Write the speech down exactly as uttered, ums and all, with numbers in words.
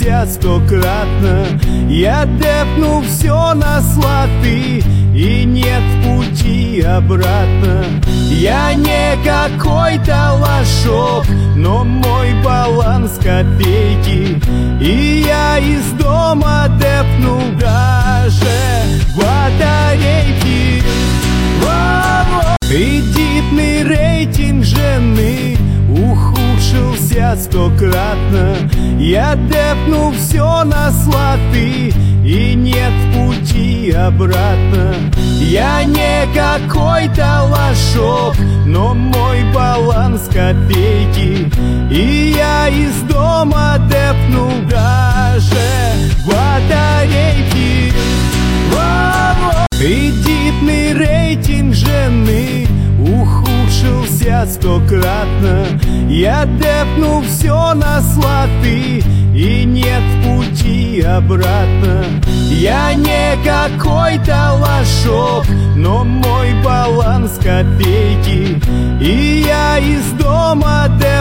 ухудшился стократно. Я депну все на слоты, и нет пути обратно. Я не какой-то лошок, но мой баланс копейки, и я из дома депну даже батарейки. Во-во. Кредитный рейтинг жены ухудшился стократно. Я депну все на слоты, и нет пути обратно. Я не какой-то лошок, но мой баланс копейки, и я из дома депну даже батарейки. Во-во. Кредитный рейтинг жены ухудшился стократно. Я депну все на слоты, и нет пути обратно. Я не какой-то лошок, но мой баланс копейки, и я из дома депну